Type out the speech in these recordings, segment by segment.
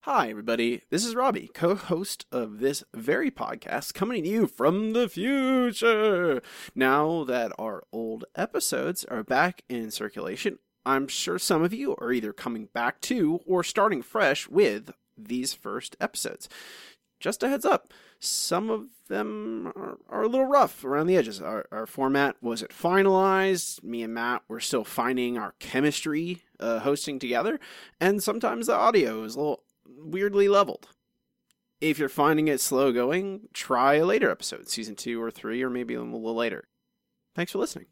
Hi, everybody. This is Robbie, co-host of this very podcast, coming to you from the future. Now that our old episodes are back in circulation, I'm sure some of you are either coming back to or starting fresh with these first episodes. Just a heads up, some of them are a little rough around the edges. Our format wasn't finalized. Me and Matt were still finding our chemistry hosting together, and sometimes the audio is a little weirdly leveled. If you're finding it slow going, try a later episode, season 2 or 3, or maybe a little later. Thanks for listening.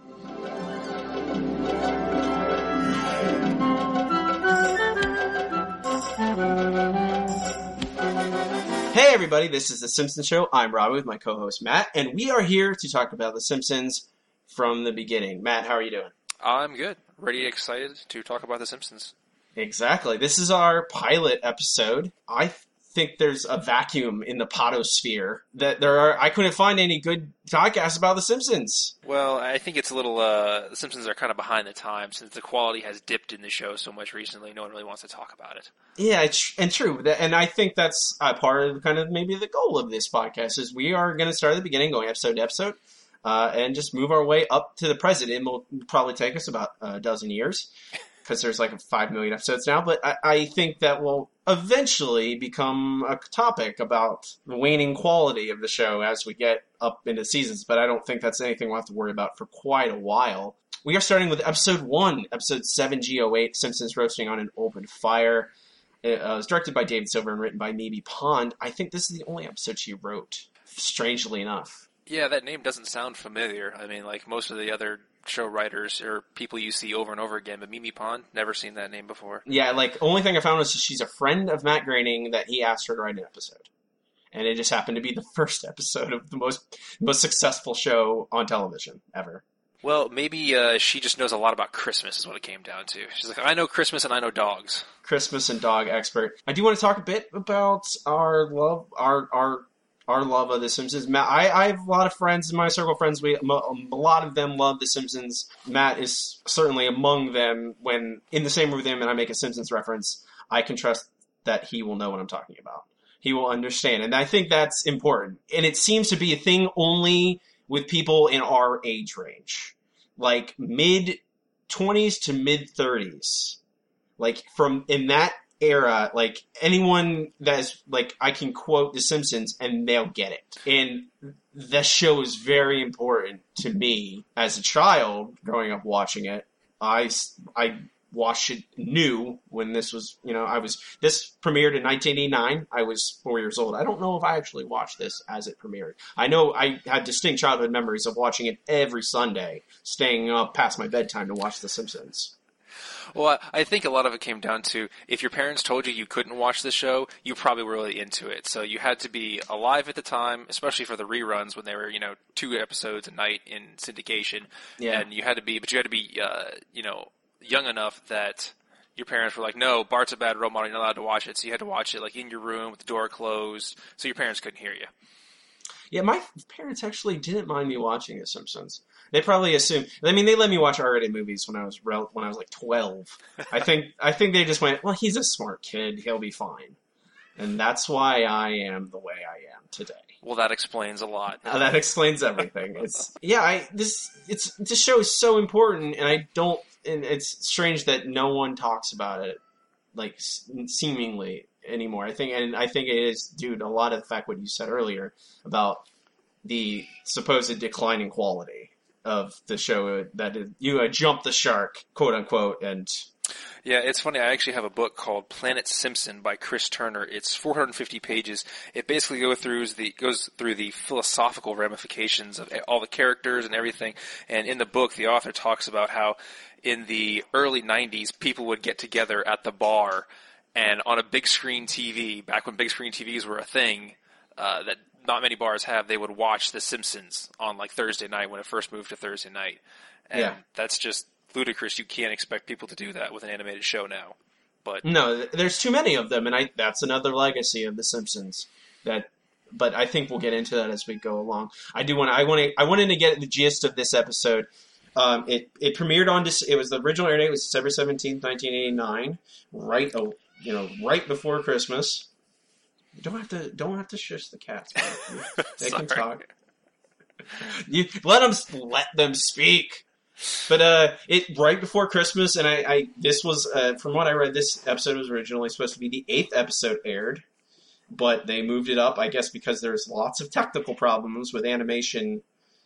Hey everybody, this is The Simpsons Show. I'm Robbie with my co-host Matt, and we are here to talk about The Simpsons from the beginning. Matt, how are you doing? I'm good. Ready and excited to talk about The Simpsons. Exactly. This is our pilot episode. I think there's a vacuum in the potosphere that I couldn't find any good podcasts about The Simpsons. Well, I think it's a little, The Simpsons are kind of behind the times since the quality has dipped in the show so much recently. No one really wants to talk about it. Yeah, and true. And I think that's part of kind of maybe the goal of this podcast is we are going to start at the beginning, going episode to episode, and just move our way up to the present. It will probably take us about a dozen years. Because there's like 5 million episodes now, but I think that will eventually become a topic about the waning quality of the show as we get up into seasons, but I don't think that's anything we'll have to worry about for quite a while. We are starting with episode 1, episode 7G08, Simpsons Roasting on an Open Fire. It was directed by David Silver and written by Mimi Pond. I think this is the only episode she wrote, strangely enough. Yeah, that name doesn't sound familiar. I mean, like most of the other show writers or people you see over and over again, but Mimi Pond, never seen that name before. Yeah, like, only thing I found was she's a friend of Matt Groening that he asked her to write an episode. And it just happened to be the first episode of the most successful show on television ever. Well, maybe she just knows a lot about Christmas is what it came down to. She's like, I know Christmas and I know dogs. Christmas and dog expert. I do want to talk a bit about our love, our love of The Simpsons. Matt, I have a lot of friends in my circle of friends. A lot of them love The Simpsons. Matt is certainly among them. When in the same room with him and I make a Simpsons reference, I can trust that he will know what I'm talking about. He will understand. And I think that's important. And it seems to be a thing only with people in our age range. Like mid-20s to mid-30s. Like from in that era, like anyone that's like I can quote The Simpsons and they'll get it. And the show is very important to me as a child growing up watching it. I watched it new when this was, this premiered in 1989. I was 4 years old. I don't know if I actually watched this as it premiered. I know I had distinct childhood memories of watching it every Sunday, staying up past my bedtime to watch The Simpsons. Well, I think a lot of it came down to if your parents told you you couldn't watch the show, you probably were really into it. So you had to be alive at the time, especially for the reruns when they were, 2 episodes a night in syndication. Yeah. And you had to be young enough that your parents were like, no, Bart's a bad role model, you're not allowed to watch it. So you had to watch it like in your room with the door closed so your parents couldn't hear you. Yeah, my parents actually didn't mind me watching The Simpsons. They probably assumed. I mean, they let me watch R-rated movies when I was like 12. I think they just went, well, he's a smart kid, he'll be fine, and that's why I am the way I am today. Well, that explains a lot. That explains everything. This show is so important, and it's strange that no one talks about it, like seemingly anymore. I think it is due to a lot of the fact what you said earlier about the supposed declining quality of the show, that you jumped the shark, quote unquote, and yeah, it's funny. I actually have a book called Planet Simpson by Chris Turner. It's 450 pages. It basically goes through the philosophical ramifications of all the characters and everything. And in the book, the author talks about how in the early 90s, people would get together at the bar and on a big screen TV, back when big screen TVs were a thing, that not many bars have, they would watch The Simpsons on like Thursday night when it first moved to Thursday night. And that's just ludicrous. You can't expect people to do that with an animated show now. But no, there's too many of them, and that's another legacy of The Simpsons. But I think we'll get into that as we go along. I wanted to get the gist of this episode. It premiered on. It was the original air date was December 17th, 1989. right before Christmas. You don't have to shush the cats. They can talk. You let them speak. But it right before Christmas, and this was from what I read, this episode was originally supposed to be the 8th episode aired, but they moved it up, I guess, because there's lots of technical problems with animation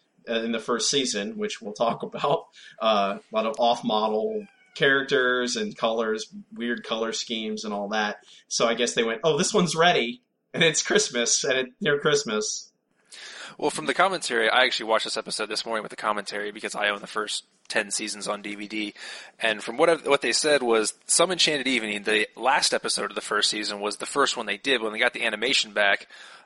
in the first season, which we'll talk about. A lot of off-model characters and colors, weird color schemes, and all that. So I guess they went, "Oh, this one's ready, and it's Christmas, and it's near Christmas." Well, from the commentary, I actually watched this episode this morning with the commentary because I own the first 10 seasons on DVD. And from what they said was Some Enchanted Evening, the last episode of the first season, was the first one they did. When they got the animation back,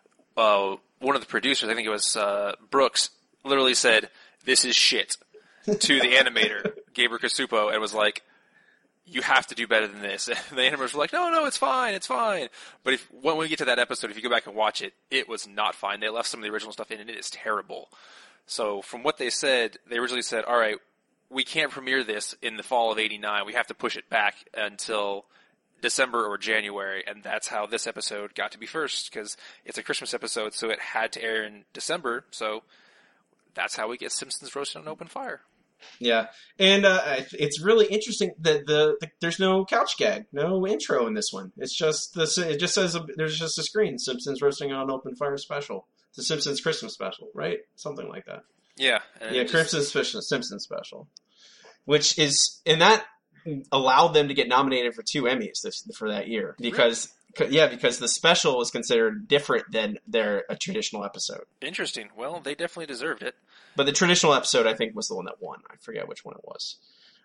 one of the producers, I think it was Brooks, literally said, "This is shit," to the animator, Gabriel Casupo, and was like, "You have to do better than this." And the animators were like, no, it's fine. But when we get to that episode, if you go back and watch it, it was not fine. They left some of the original stuff in, and it is terrible. So from what they said, they originally said, all right, we can't premiere this in the fall of '89. We have to push it back until December or January, and that's how this episode got to be first, because it's a Christmas episode, so it had to air in December, so that's how we get Simpsons Roasted on Open Fire. Yeah, and it's really interesting that there's no couch gag, no intro in this one. It's just it just says there's just a screen, Simpsons Roasting on Open Fire special. It's a Simpsons Christmas special, right? Something like that. Yeah. Christmas Simpsons special, which is, and that allowed them to get nominated for 2 Emmys for that year because. Really? Yeah, because the special was considered different than a traditional episode. Interesting. Well, they definitely deserved it. But the traditional episode, I think, was the one that won. I forget which one it was.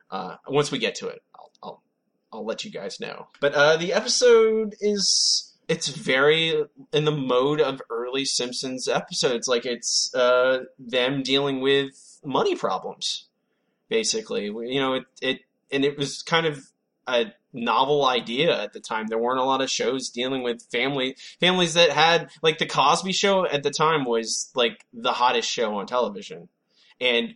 Once we get to it, I'll let you guys know. But the episode it's very in the mode of early Simpsons episodes. Like it's them dealing with money problems, basically. It was kind of a novel idea at the time. There weren't a lot of shows dealing with families that had, like, the Cosby Show at the time was like the hottest show on television, and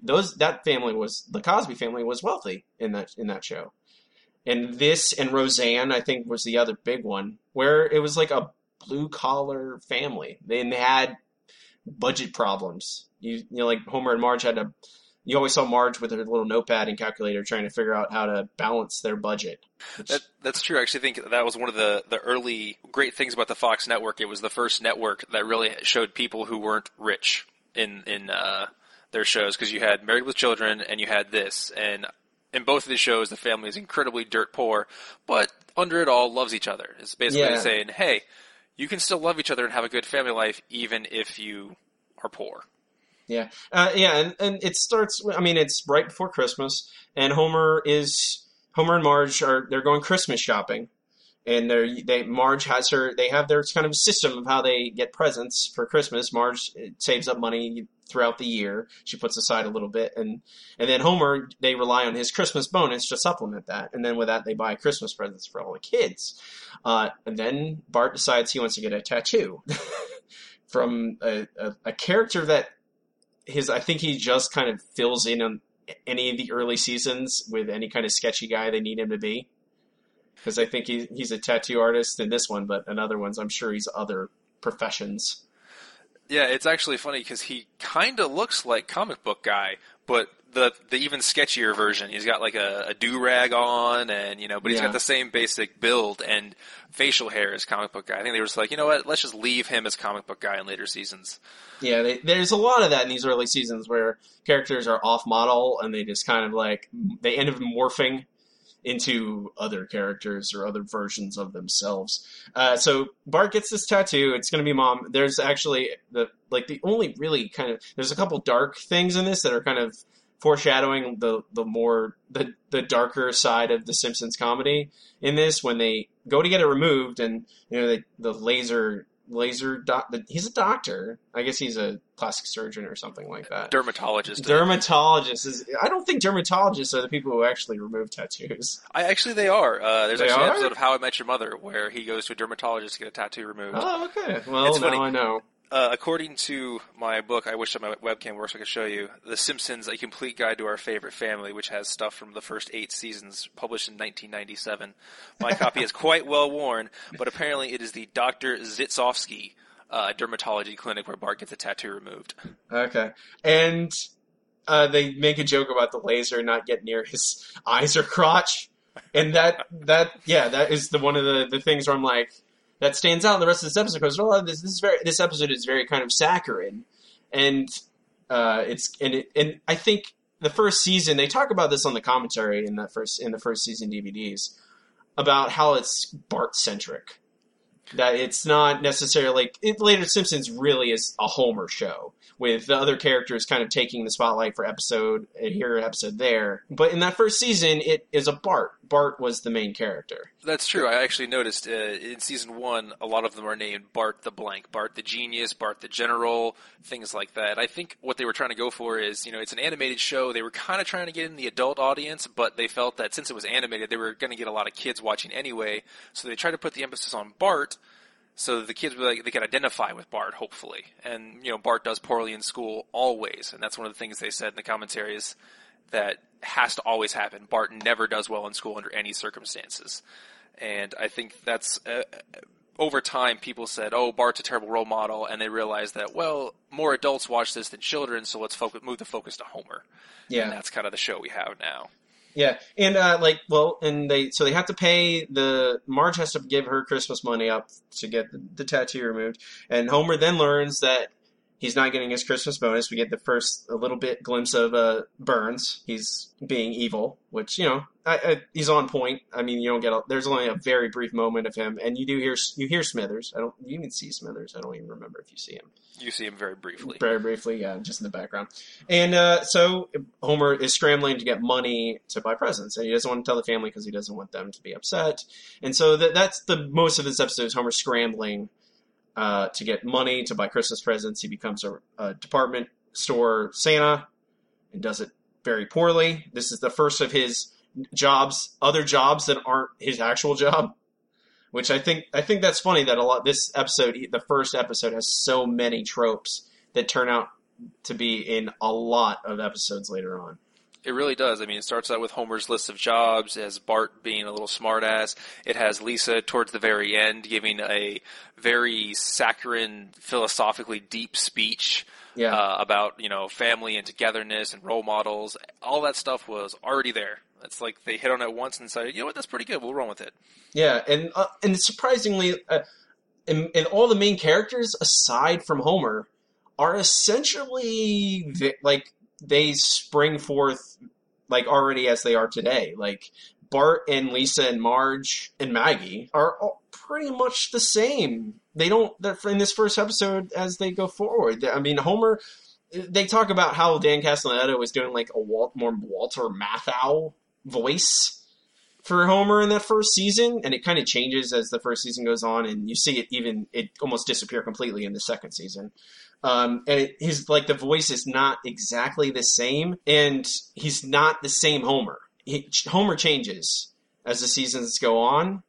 the Cosby family was wealthy in that show. And this and Roseanne, I think, was the other big one where it was like a blue collar family. They had budget problems. Like Homer and Marge you always saw Marge with her little notepad and calculator trying to figure out how to balance their budget. That's true. I actually think that was one of the early great things about the Fox network. It was the first network that really showed people who weren't rich in their shows, because you had Married with Children and you had this. And in both of these shows, the family is incredibly dirt poor, but under it all loves each other. It's basically saying, hey, you can still love each other and have a good family life even if you are poor. Yeah. And it starts, it's right before Christmas, and Homer and Marge they're going Christmas shopping, and Marge they have their kind of system of how they get presents for Christmas. Marge saves up money throughout the year. She puts aside a little bit, and then Homer, they rely on his Christmas bonus to supplement that, and then with that they buy Christmas presents for all the kids. And then Bart decides he wants to get a tattoo from a character that I think he just kind of fills in on any of the early seasons with any kind of sketchy guy they need him to be. Because I think he's a tattoo artist in this one, but in other ones, I'm sure he's other professions. Yeah, it's actually funny because he kind of looks like comic book guy, but the even sketchier version. He's got like a do-rag on, and but he's got the same basic build and facial hair as comic book guy. I think they were just like, you know what, let's just leave him as comic book guy in later seasons. Yeah, there's a lot of that in these early seasons where characters are off-model and they just kind of they end up morphing into other characters or other versions of themselves. So Bart gets this tattoo. It's going to be Mom. There's actually the only really kind of, there's a couple dark things in this that are kind of foreshadowing the darker side of the Simpsons comedy in this, when they go to get it removed, and the laser he's a doctor. I guess he's a plastic surgeon or something like that. Dermatologist. I don't think dermatologists are the people who actually remove tattoos. They are. There's an episode of How I Met Your Mother where he goes to a dermatologist to get a tattoo removed. Oh, okay. Well, now I know. According to my book, I wish that my webcam works so I could show you, The Simpsons, A Complete Guide to Our Favorite Family, which has stuff from the first 8 seasons, published in 1997. My copy is quite well worn, but apparently it is the Dr. Zitzovsky dermatology clinic where Bart gets a tattoo removed. Okay. And they make a joke about the laser not getting near his eyes or crotch. And that is one of the things where I'm like, that stands out in the rest of this episode because a lot of this episode is very kind of saccharine, and I think the first season they talk about this on the commentary in the first season DVDs about how it's Bart centric, that it's not necessarily later Simpsons really is a Homer show with the other characters kind of taking the spotlight for episode here, episode there. But in that first season, it is a Bart. Bart was the main character. That's true. I actually noticed in season 1, a lot of them are named Bart the blank, Bart the genius, Bart the general, things like that. I think what they were trying to go for is, it's an animated show. They were kind of trying to get in the adult audience, but they felt that since it was animated, they were going to get a lot of kids watching anyway. So they tried to put the emphasis on Bart, so the kids they could identify with Bart, hopefully. And, Bart does poorly in school always. And that's one of the things they said in the commentary is that has to always happen. Bart never does well in school under any circumstances. And I think that's, over time, people said, oh, Bart's a terrible role model. And they realized that, well, more adults watch this than children, so let's move the focus to Homer. Yeah. And that's kind of the show we have now. Yeah, and they have to pay Marge has to give her Christmas money up to get the tattoo removed, and Homer then learns that he's not getting his Christmas bonus. We get a little bit glimpse of Burns. He's being evil, which he's on point. I mean, you don't get there's only a very brief moment of him, and you hear Smithers. You even see Smithers. I don't even remember if you see him. You see him very briefly. Very briefly, yeah, just in the background. And so Homer is scrambling to get money to buy presents, and he doesn't want to tell the family because he doesn't want them to be upset. And so that's the most of this episode is Homer scrambling to get money to buy Christmas presents. He becomes a department store Santa and does it very poorly. This is the first of his other jobs that aren't his actual job. Which I think that's funny that this episode, the first episode, has so many tropes that turn out to be in a lot of episodes later on. It really does. I mean, it starts out with Homer's list of jobs, as Bart being a little smartass. It has Lisa towards the very end giving a very saccharine, philosophically deep speech about family and togetherness and role models. All that stuff was already there. It's like they hit on it once and decided, that's pretty good. We'll run with it. Yeah, and surprisingly, and all the main characters aside from Homer are essentially they spring forth already as they are today. Like Bart and Lisa and Marge and Maggie are all pretty much the same. They're in this first episode as they go forward. I mean, Homer. They talk about how Dan Castellaneta was doing a more Walter Matthau voice for Homer in that first season, and it kind of changes as the first season goes on, and you see it almost disappear completely in the second season. And the voice is not exactly the same, and he's not the same Homer. Homer changes as the seasons go on.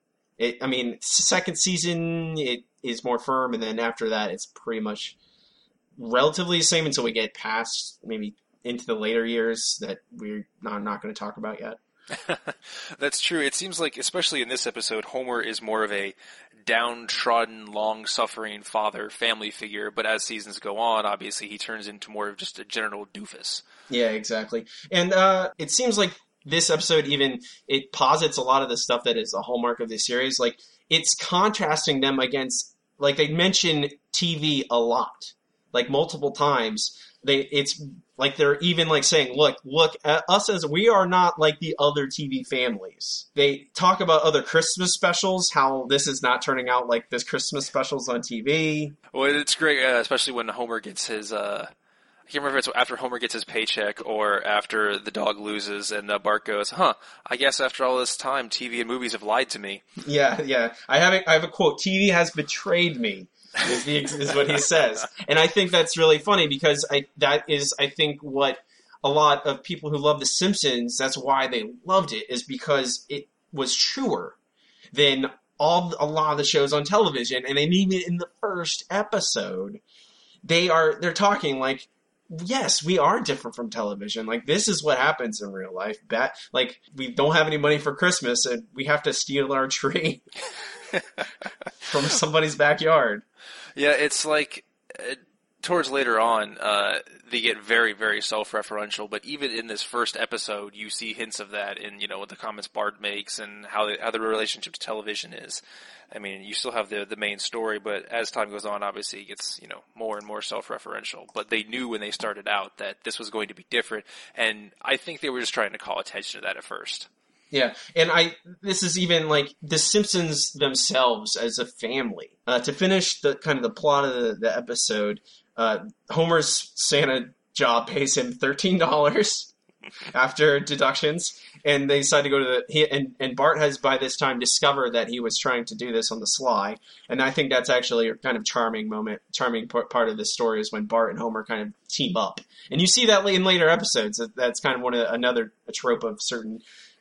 Second season it is more firm, and then after that it's pretty much relatively the same until we get past maybe into the later years that we're not going to talk about yet. That's true. It seems like, especially in this episode, Homer is more of a downtrodden, long-suffering father, family figure, but as seasons go on, obviously he turns into more of just a general doofus. Yeah, exactly. And it seems like this episode it posits a lot of the stuff that is the hallmark of this series. It's contrasting them against, they mention TV a lot. Multiple times. It's they're even saying, look at us as we are not like the other TV families. They talk about other Christmas specials, how this is not turning out like this Christmas specials on TV. Well, it's great, especially when Homer gets his, I can't remember if it's after Homer gets his paycheck or after the dog loses and Bart goes, I guess after all this time, TV and movies have lied to me. Yeah. I have a quote, TV has betrayed me. is what he says. And I think that's really funny because I think what a lot of people who love The Simpsons, that's why they loved it, is because it was truer than a lot of the shows on television. And then even in the first episode, they're talking like, yes, we are different from television. Like, this is what happens in real life. Like, we don't have any money for Christmas, and we have to steal our tree from somebody's backyard. Yeah, it's like towards later on, they get very, very self-referential. But even in this first episode, you see hints of that in what the comments Bart makes and how the relationship to television is. I mean, you still have the main story, but as time goes on, obviously it gets more and more self-referential. But they knew when they started out that this was going to be different, and I think they were just trying to call attention to that at first. Yeah, and this is even like the Simpsons themselves as a family. To finish the kind of the plot of the episode, Homer's Santa job pays him $13 after deductions, and they decide to go to and Bart has by this time discovered that he was trying to do this on the sly, and I think that's actually a kind of charming part of this story is when Bart and Homer kind of team up, and you see that in later episodes. That's kind of another trope of certain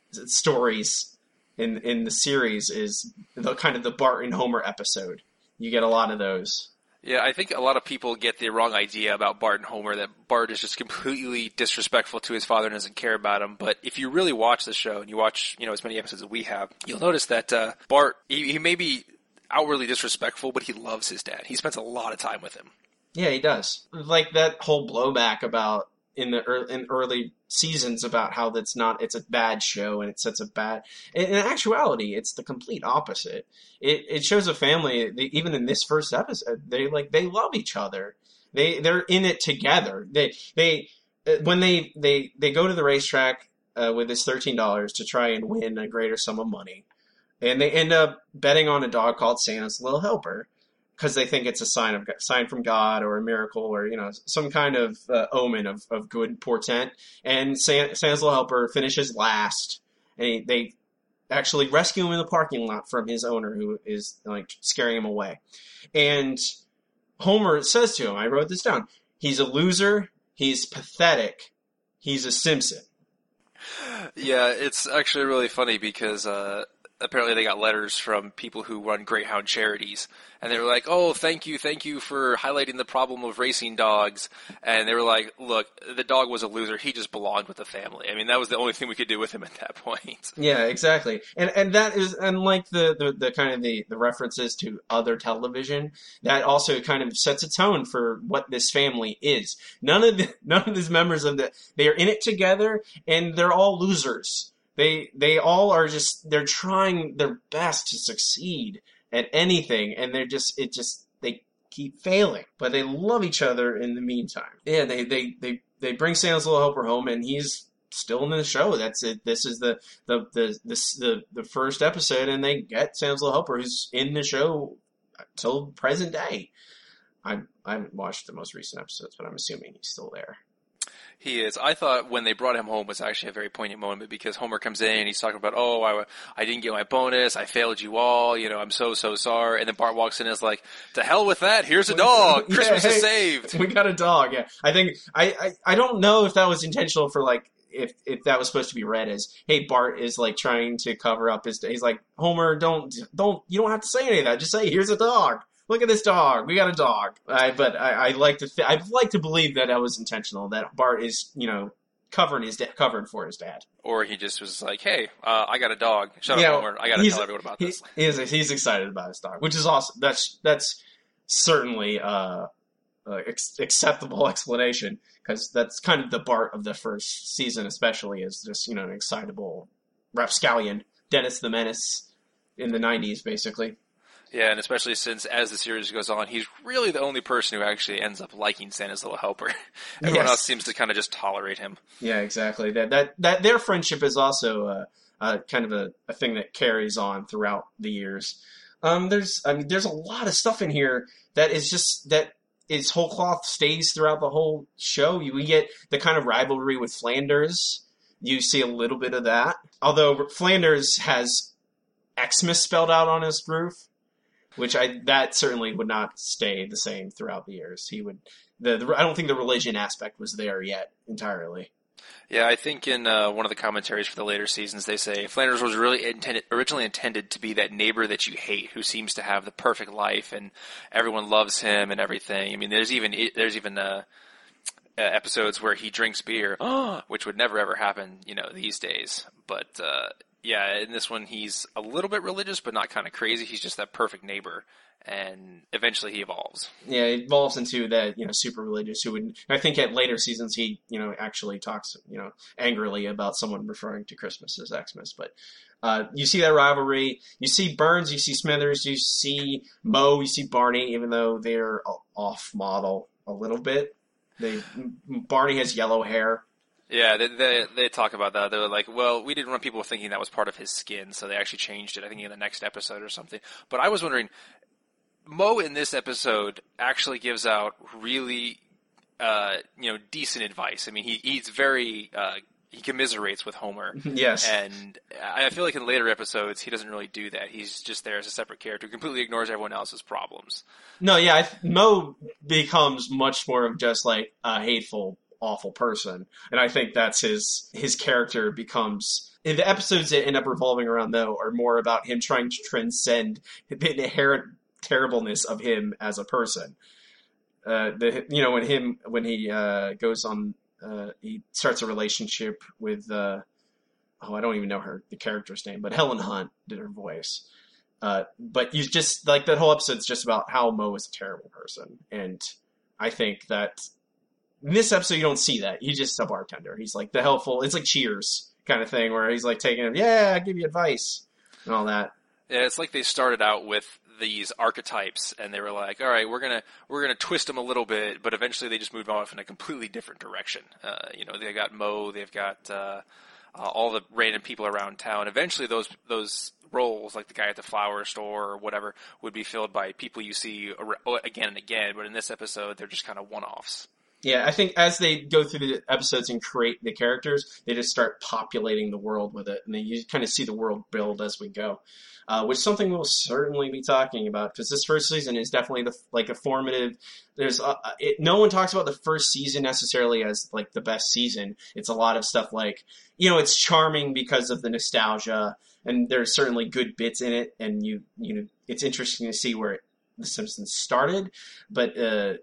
stories in the series is the kind of the Bart and Homer episode. You get a lot of those. Yeah, I think a lot of people get the wrong idea about Bart and Homer, that Bart is just completely disrespectful to his father and doesn't care about him. But if you really watch the show and you watch, as many episodes as we have, you'll notice that Bart, he may be outwardly disrespectful, but he loves his dad. He spends a lot of time with him. Yeah, he does. Like that whole blowback about in early seasons about how it's a bad show and it sets a bad. In actuality, it's the complete opposite. It shows a family. Even in this first episode, they love each other. They're in it together. When they go to the racetrack with this $13 to try and win a greater sum of money, and they end up betting on a dog called Santa's Little Helper, because they think it's a sign from God or a miracle or some kind of omen of good portent. And Santa's Little Helper finishes last, and they actually rescue him in the parking lot from his owner, who is like scaring him away. And Homer says to him, I wrote this down, he's a loser, he's pathetic, he's a Simpson. Yeah, it's actually really funny because apparently they got letters from people who run Greyhound charities, and they were like, oh, thank you for highlighting the problem of racing dogs. And they were like, look, the dog was a loser. He just belonged with the family. I mean, that was the only thing we could do with him at that point. Yeah, exactly. And that is, and like the kind of the references to other television, that also kind of sets a tone for what this family is. None of these members they are in it together, and they're all losers. They all are they're trying their best to succeed at anything, and they keep failing, but they love each other in the meantime. Yeah, they bring Santa's Little Helper home, and he's still in the show. That's it. This is the first episode, and they get Santa's Little Helper, who's in the show till present day. I haven't watched the most recent episodes, but I'm assuming he's still there. He is. I thought when they brought him home was actually a very poignant moment, because Homer comes in and he's talking about, I didn't get my bonus, I failed you all, I'm so sorry. And then Bart walks in and is like, to hell with that, here's a dog, Christmas is saved. We got a dog, yeah. I think, I don't know if that was intentional for if that was supposed to be read as, hey, Bart is trying to cover up he's like, Homer, you don't have to say any of that, just say, here's a dog. Look at this dog. We got a dog. But I'd like to believe that was intentional. That Bart is, covering for his dad. Or he just was like, "Hey, I got a dog. Shut up, Homer. I got to tell everyone about this." He's excited about his dog, which is awesome. That's certainly acceptable explanation, because that's kind of the Bart of the first season, especially, is just an excitable rapscallion, Dennis the Menace in the 90s, basically. Yeah, and especially since as the series goes on, he's really the only person who actually ends up liking Santa's Little Helper. Everyone else seems to kind of just tolerate him. Yeah, exactly. That their friendship is also kind of a thing that carries on throughout the years. There's a lot of stuff in here that is whole cloth stays throughout the whole show. We get the kind of rivalry with Flanders. You see a little bit of that, although Flanders has Xmas spelled out on his roof. Which that certainly would not stay the same throughout the years. I don't think the religion aspect was there yet entirely. Yeah, I think in one of the commentaries for the later seasons, they say Flanders was originally intended to be that neighbor that you hate, who seems to have the perfect life and everyone loves him and everything. I mean, there's even episodes where he drinks beer, which would never ever happen, these days. But yeah, in this one, he's a little bit religious, but not kind of crazy. He's just that perfect neighbor. And eventually he evolves. Yeah, he evolves into that, super religious who would, I think at later seasons he, actually talks, angrily about someone referring to Christmas as Xmas. But you see that rivalry. You see Burns, you see Smithers, you see Moe, you see Barney, even though they're off model a little bit. Barney has yellow hair. Yeah, they talk about that. They're like, well, we didn't want people thinking that was part of his skin, so they actually changed it, I think, in the next episode or something. But I was wondering, Moe in this episode actually gives out really, decent advice. I mean, he's very, he commiserates with Homer. Yes. And I feel like in later episodes, he doesn't really do that. He's just there as a separate character, completely ignores everyone else's problems. No, yeah, Moe becomes much more of just like a hateful, awful person. And I think that's his character becomes... The episodes that end up revolving around, though, are more about him trying to transcend the inherent terribleness of him as a person. When he goes on, he starts a relationship with I don't even know the character's name, but Helen Hunt did her voice. But you just like that whole episode's just about how Moe is a terrible person, and I think that in this episode you don't see that. He's just a bartender. He's like the helpful. It's like Cheers kind of thing where he's like taking him, I give you advice and all that. Yeah, it's like they started out with these archetypes, and they were like, all right, we're gonna twist them a little bit, but eventually they just moved off in a completely different direction. They got Moe, they've got all the random people around town. Eventually those roles, like the guy at the flower store or whatever, would be filled by people you see again and again, but in this episode, they're just kind of one-offs. Yeah, I think as they go through the episodes and create the characters, they just start populating the world with it, and then you kind of see the world build as we go. Which is something we'll certainly be talking about, because this first season is definitely a formative. There's no one talks about the first season necessarily as like the best season. It's a lot of stuff like, it's charming because of the nostalgia, and there's certainly good bits in it, and it's interesting to see where The Simpsons started, but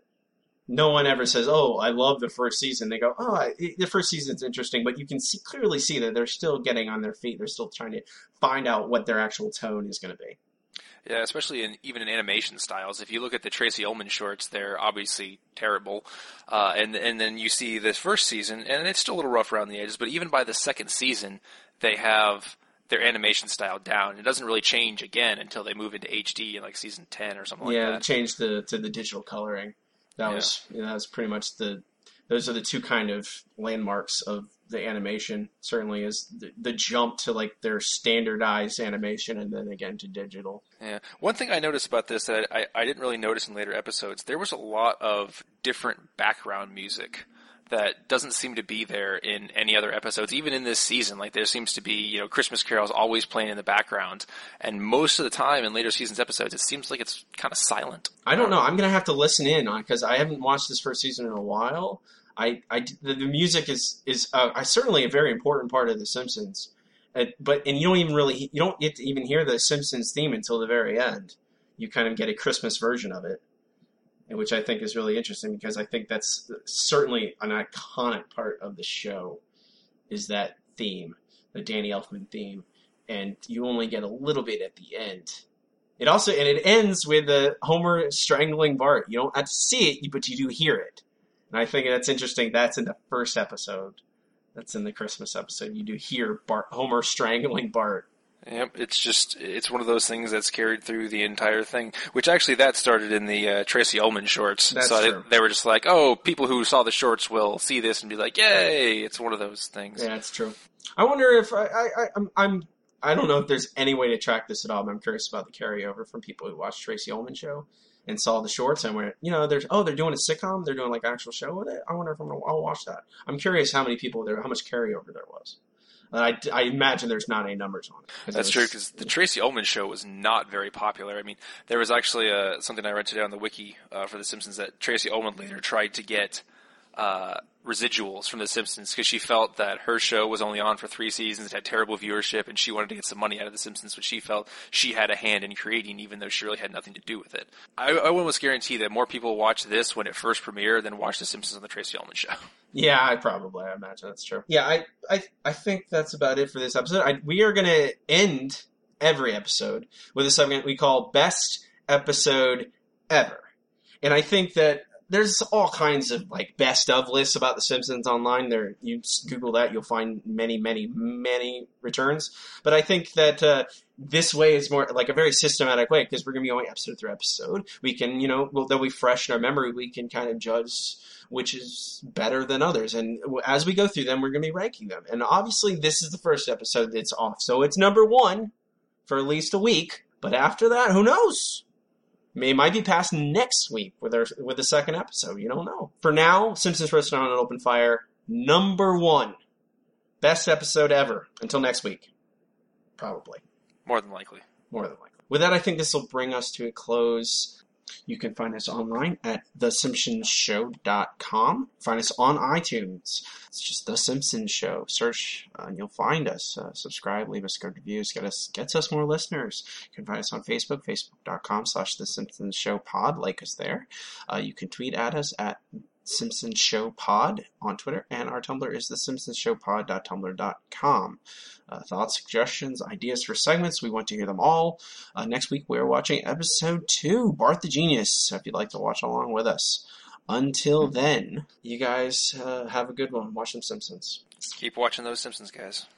no one ever says, "Oh, I love the first season." They go, "Oh, the first season's interesting," but you can clearly see that they're still getting on their feet. They're still trying to find out what their actual tone is going to be. Yeah, especially even in animation styles. If you look at the Tracy Ullman shorts, they're obviously terrible. And then you see this first season, and it's still a little rough around the edges, but even by the second season, they have their animation style down. It doesn't really change again until they move into HD in like season 10 or something like that. Yeah, change to the digital coloring. That was pretty much those are the two kind of landmarks of the animation. Certainly is the jump to like their standardized animation and then again to digital. Yeah. One thing I noticed about this that I didn't really notice in later episodes, there was a lot of different background music that doesn't seem to be there in any other episodes, even in this season. Like there seems to be, Christmas carols always playing in the background, and most of the time in later seasons episodes, it seems like it's kind of silent. I don't know. I'm gonna have to listen in on because I haven't watched this first season in a while. The music is certainly a very important part of The Simpsons, but you don't get to even hear the Simpsons theme until the very end. You kind of get a Christmas version of it, which I think is really interesting because I think that's certainly an iconic part of the show is that theme, the Danny Elfman theme, and you only get a little bit at the end. It ends with Homer strangling Bart. You don't have to see it, but you do hear it. And I think that's interesting. That's in the first episode. That's in the Christmas episode. You do hear Homer strangling Bart. Yep, it's one of those things that's carried through the entire thing, which actually that started in the Tracy Ullman shorts. That's so true. They were just like, oh, people who saw the shorts will see this and be like, yay, it's one of those things. Yeah, that's true. I wonder if I don't know if there's any way to track this at all, but I'm curious about the carryover from people who watched Tracy Ullman show and saw the shorts and went, they're doing a sitcom, they're doing like an actual show with it. I wonder if I'll watch that. I'm curious how much carryover there was. I imagine there's not any numbers on it. That's true, because the Tracy Ullman show was not very popular. I mean, there was actually something I read today on the wiki for The Simpsons that Tracy Ullman later tried to get residuals from The Simpsons because she felt that her show was only on for 3 seasons, it had terrible viewership, and she wanted to get some money out of The Simpsons, which she felt she had a hand in creating, even though she really had nothing to do with it. I almost guarantee that more people watch this when it first premiered than watch The Simpsons on the Tracy Ullman Show. Yeah, I imagine that's true. Yeah, I think that's about it for this episode. We are going to end every episode with a segment we call Best Episode Ever. And I think that there's all kinds of like best of lists about The Simpsons online. There, you Google that, you'll find many, many, many returns. But I think that this way is more like a very systematic way because we're going to be going episode through episode. We can, they'll be fresh in our memory. We can kind of judge which is better than others. And as we go through them, we're going to be ranking them. And obviously, this is the first episode that's off. So it's number 1 for at least a week. But after that, who knows? It might be past next week with the second episode. You don't know. For now, Simpsons Roasted on an Open Fire, number 1. Best episode ever. Until next week. Probably. More than likely. With that, I think this will bring us to a close. You can find us online at thesimpsonshow.com. Find us on iTunes. It's just The Simpsons Show. Search and you'll find us. Subscribe, leave us good reviews, gets us more listeners. You can find us on Facebook, facebook.com/The Simpsons Show Pod. Like us there. You can tweet at us at Simpsons Show Pod on Twitter, and our Tumblr is thesimpsonsshowpod.tumblr.com. Thoughts, suggestions, ideas for segments, we want to hear them all. Next week we're watching episode 2, Bart the Genius, if you'd like to watch along with us. Until then, you guys have a good one. Watch some Simpsons. Keep watching those Simpsons, guys.